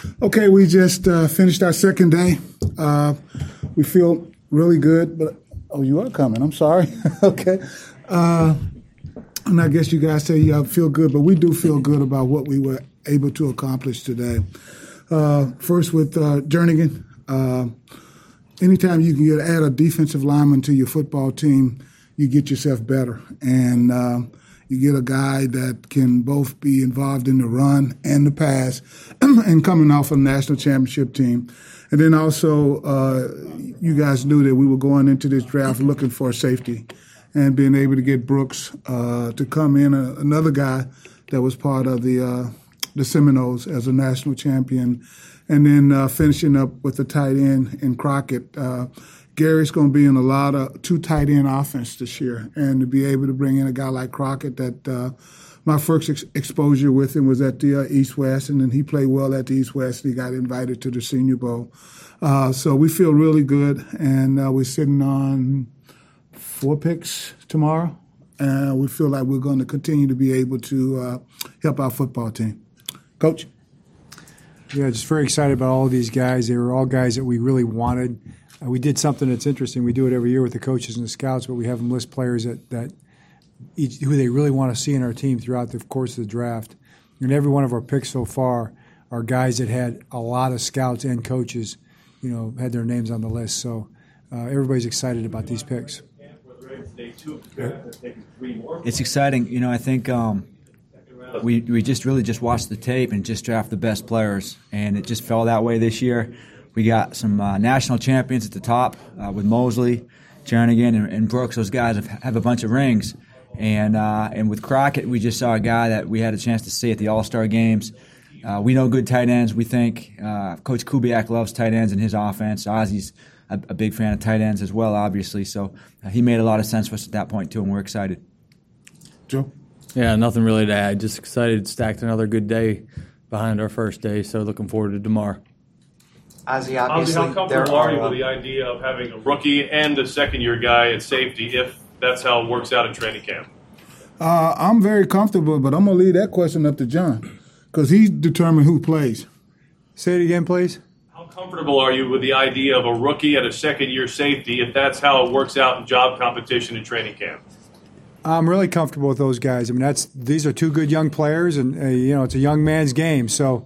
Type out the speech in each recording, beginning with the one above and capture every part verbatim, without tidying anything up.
Okay, we just uh, finished our second day. Uh, we feel really good, but oh, you are coming. I'm sorry. Okay. Uh, and I guess you guys say you feel good, but we do feel good about what we were able to accomplish today. Uh, first with uh, Jernigan. Uh, anytime you can get add a defensive lineman to your football team, you get yourself better. And uh, you get a guy that can both be involved in the run and the pass and coming off a national championship team. And then also uh, you guys knew that we were going into this draft looking for a safety and being able to get Brooks uh, to come in, uh, another guy that was part of the uh, the Seminoles as a national champion. And then uh, finishing up with the tight end in Crockett. Uh, Gary's going to be in a lot of two tight end offense this year, and to be able to bring in a guy like Crockett that uh, my first ex- exposure with him was at the uh, East-West, and then he played well at the East-West, and he got invited to the Senior Bowl. Uh, so we feel really good, and uh, we're sitting on four picks tomorrow, and we feel like we're going to continue to be able to uh, help our football team. Coach? Yeah, just very excited about all of these guys. They were all guys that we really wanted. Uh, we did something that's interesting. We do it every year with the coaches and the scouts, but we have them list players that, that each, who they really want to see in our team throughout the course of the draft. And every one of our picks so far are guys that had a lot of scouts and coaches, you know, had their names on the list. So uh, everybody's excited about these picks. It's exciting. You know, I think um, we we just really just watched the tape and just draft the best players, and it just fell that way this year. We got some uh, national champions at the top uh, with Mosley, Jernigan, and, and Brooks. Those guys have, have a bunch of rings. And uh, and with Crockett, we just saw a guy that we had a chance to see at the All-Star games. Uh, we know good tight ends, we think. Uh, Coach Kubiak loves tight ends in his offense. Ozzy's a, a big fan of tight ends as well, obviously. So uh, he made a lot of sense for us at that point, too, and we're excited. Joe? Yeah, nothing really to add. Just excited, stacked another good day behind our first day, so looking forward to tomorrow. Ozzy, obviously, Ozzy, how comfortable are you with the idea of having a rookie and a second-year guy at safety if that's how it works out in training camp? Uh, I'm very comfortable, but I'm going to leave that question up to John because he's determined who plays. Say it again, please. How comfortable are you with the idea of a rookie at a second-year safety if that's how it works out in job competition in training camp? I'm really comfortable with those guys. I mean, that's these are two good young players, and uh, you know, it's a young man's game. So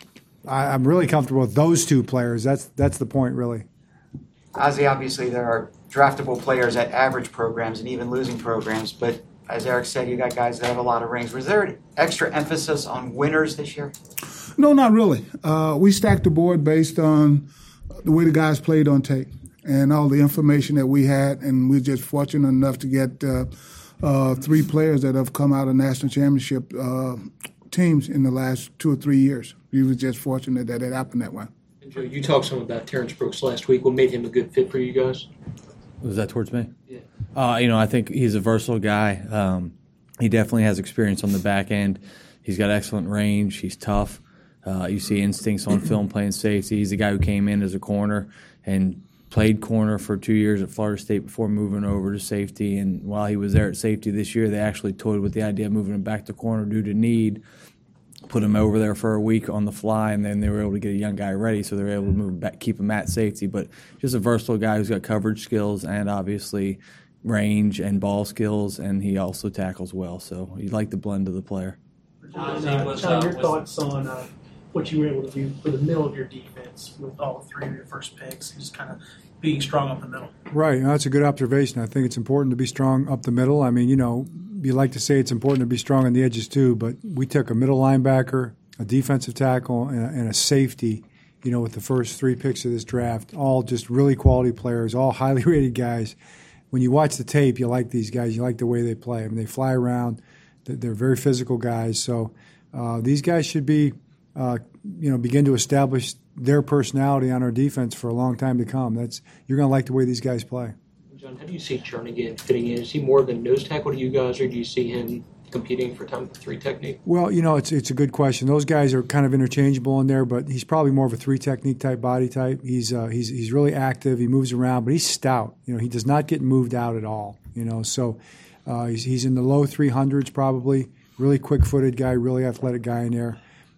I, I'm really comfortable with those two players. That's that's the point, really. Ozzy, obviously, there are draftable players at average programs and even losing programs, but as Eric said, you got guys that have a lot of rings. Was there an extra emphasis on winners this year? No, not really. Uh, we stacked the board based on the way the guys played on tape and all the information that we had, and we're just fortunate enough to get uh, uh, three players that have come out of national championship uh, teams in the last two or three years. We were just fortunate that it happened that way. And Joe, you talked some about Terrence Brooks last week. What made him a good fit for you guys? Was that towards me? Yeah. Uh, you know, I think he's a versatile guy. Um, he definitely has experience on the back end. He's got excellent range. He's tough. Uh, you see instincts on film playing safety. He's the guy who came in as a corner and played corner for two years at Florida State before moving over to safety. And while he was there at safety this year, they actually toyed with the idea of moving him back to corner due to need. Put him over there for a week on the fly, and then they were able to get a young guy ready, so they were able to move back, keep him at safety. But just a versatile guy who's got coverage skills and obviously range and ball skills, and he also tackles well. So you like the blend of the player. John, uh, John your thoughts on uh, what you were able to do for the middle of your defense with all three of your first picks, and just kind of being strong up the middle. Right. No, that's a good observation. I think it's important to be strong up the middle. I mean, you know, you like to say it's important to be strong on the edges too, but we took a middle linebacker, a defensive tackle, and a, and a safety, you know, with the first three picks of this draft, all just really quality players, all highly rated guys. When you watch the tape, you like these guys. You like the way they play. I mean, they fly around. They're very physical guys. So uh, these guys should be, uh, you know, begin to establish their personality on our defense for a long time to come. That's you're going to like the way these guys play. John, how do you see Jernigan fitting in? Is he more of a nose tackle to you guys, or do you see him competing for time three technique? Well, you know, it's it's a good question. Those guys are kind of interchangeable in there, but he's probably more of a three technique type body type. He's uh, he's he's really active. He moves around, but he's stout. You know, he does not get moved out at all. You know, so uh, he's he's in the low three hundreds probably. Really quick footed guy, really athletic guy in there.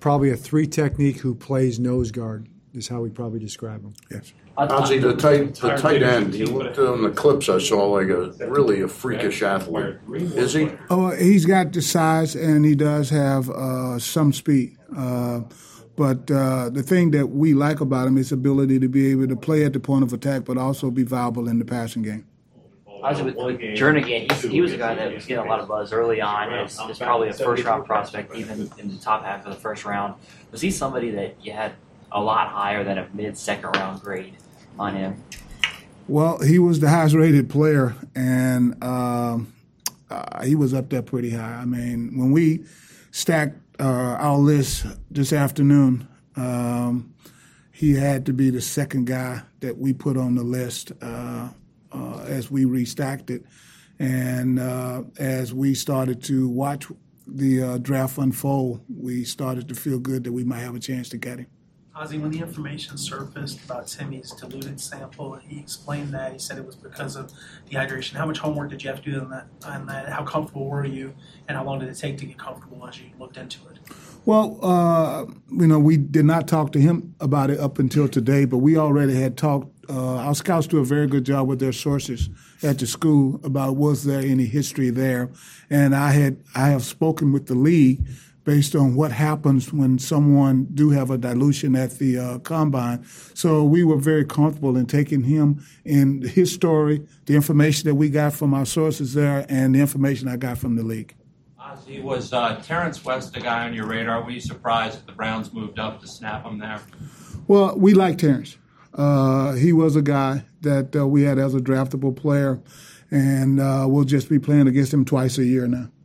probably a three technique who plays nose guard is how we probably describe him. Yes. Ozzie, the tight, the tight end, he looked on the clips I saw like a really a freakish athlete. Is he? Oh, he's got the size and he does have uh, some speed. Uh, but uh, the thing that we like about him is his ability to be able to play at the point of attack, but also be viable in the passing game. Obviously, with, with Jernigan, he, he was a guy that was getting a lot of buzz early on. As, as probably a first-round prospect, even in the top half of the first round. Was he somebody that you had a lot higher than a mid-second-round grade on him? Well, he was the highest-rated player, and um, uh, he was up there pretty high. I mean, when we stacked uh, our list this afternoon, um, he had to be the second guy that we put on the list uh, uh, as we restacked it. And uh, as we started to watch the uh, draft unfold, we started to feel good that we might have a chance to get him. Ozzie, when the information surfaced about Timmy's diluted sample, he explained that. He said it was because of dehydration. How much homework did you have to do on that? On that? How comfortable were you, and how long did it take to get comfortable as you looked into it? Well, uh, you know, we did not talk to him about it up until today, but we already had talked. Uh, our scouts do a very good job with their sources at the school about was there any history there, and I had I have spoken with the league based on what happens when someone do have a dilution at the uh, combine. So we were very comfortable in taking him in his story, the information that we got from our sources there, and the information I got from the league. Ozzie, was uh, Terrence West a guy on your radar? Were you surprised that the Browns moved up to snap him there? Well, we like Terrence. Uh, he was a guy that uh, we had as a draftable player, and uh, we'll just be playing against him twice a year now.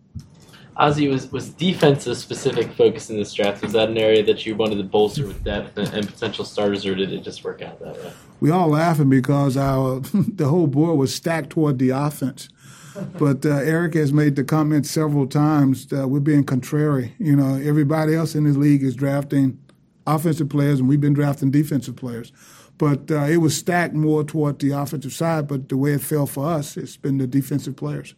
Ozzie, was, was defense a specific focus in this draft? Was that an area that you wanted to bolster with depth and, and potential starters, or did it just work out that way? We all laughing because our the whole board was stacked toward the offense. But uh, Eric has made the comment several times that we're being contrary. You know, everybody else in this league is drafting offensive players, and we've been drafting defensive players. But uh, it was stacked more toward the offensive side, but the way it fell for us, it's been the defensive players.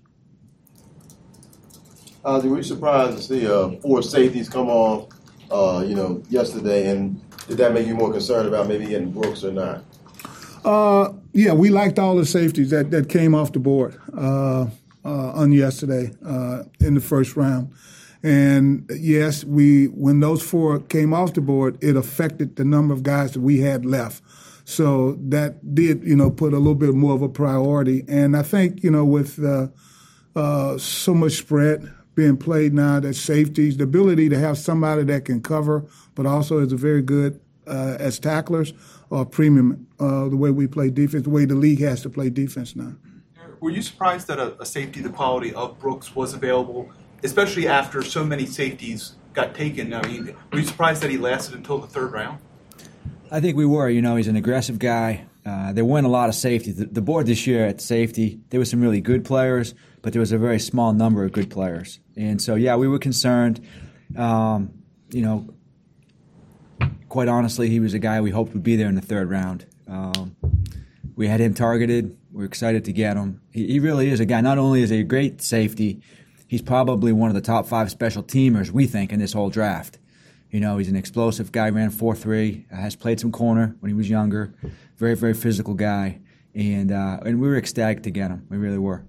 Ozzie, were you surprised to see uh, four safeties come on, uh, you know, yesterday, and did that make you more concerned about maybe getting Brooks or not? Uh, yeah, we liked all the safeties that, that came off the board uh, uh, on yesterday uh, in the first round. And yes, we when those four came off the board, it affected the number of guys that we had left. So that did, you know, put a little bit more of a priority. And I think, you know, with uh, uh, so much spread being played now, that safeties, the ability to have somebody that can cover, but also is a very good uh, as tacklers or premium, uh, the way we play defense, the way the league has to play defense now. Were you surprised that a, a safety the quality of Brooks was available, especially after so many safeties got taken? I mean, were you surprised that he lasted until the third round? I think we were. You know, he's an aggressive guy. Uh, there weren't a lot of safety. The, the board this year at safety, there were some really good players, but there was a very small number of good players. And so, yeah, we were concerned. Um, you know, quite honestly, he was a guy we hoped would be there in the third round. Um, we had him targeted. We're excited to get him. He, he really is a guy. Not only is he a great safety, he's probably one of the top five special teamers, we think, in this whole draft. You know, he's an explosive guy, ran four three, uh, has played some corner when he was younger. Very, very physical guy. And uh, and we were ecstatic to get him. We really were.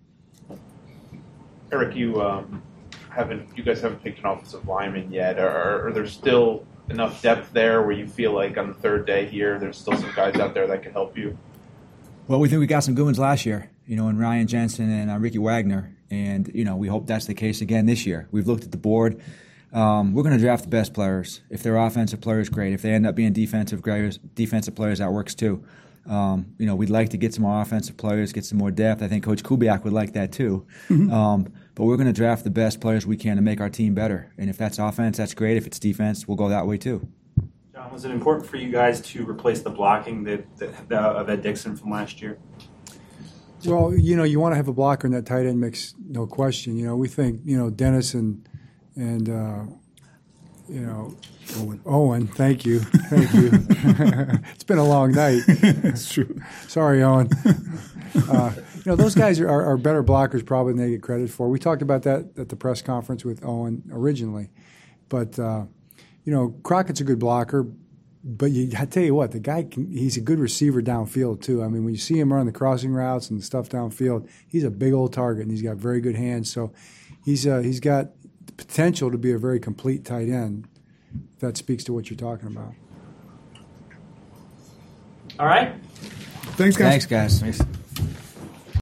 Eric, you um, haven't, you guys haven't picked an offensive lineman yet. Are, are there still enough depth there where you feel like on the third day here, there's still some guys out there that can help you? Well, we think we got some good ones last year, you know, in Ryan Jensen and uh, Ricky Wagner. And, you know, we hope that's the case again this year. We've looked at the board. Um, we're going to draft the best players. If they're offensive players, great. If they end up being defensive players, defensive players, that works too. Um, you know, we'd like to get some more offensive players, get some more depth. I think Coach Kubiak would like that too. Mm-hmm. Um, but we're going to draft the best players we can to make our team better. And if that's offense, that's great. If it's defense, we'll go that way too. John, was it important for you guys to replace the blocking that, that, that of Ed Dixon from last year? Well, you know, you want to have a blocker in that tight end mix, no question. You know, we think, you know, Dennis and and uh, you know, Owen. Owen, thank you, thank you. It's been a long night. It's true. Sorry, Owen. Uh, you know, those guys are, are, are better blockers probably than they get credit for. We talked about that at the press conference with Owen originally, but uh, you know, Crockett's a good blocker, but you, I tell you what, the guy can, he's a good receiver downfield too. I mean, when you see him run the crossing routes and stuff downfield, he's a big old target, and he's got very good hands. So he's uh, he's got the potential to be a very complete tight end. That speaks to what you're talking about. All right. Thanks, guys. Thanks, guys. Thanks.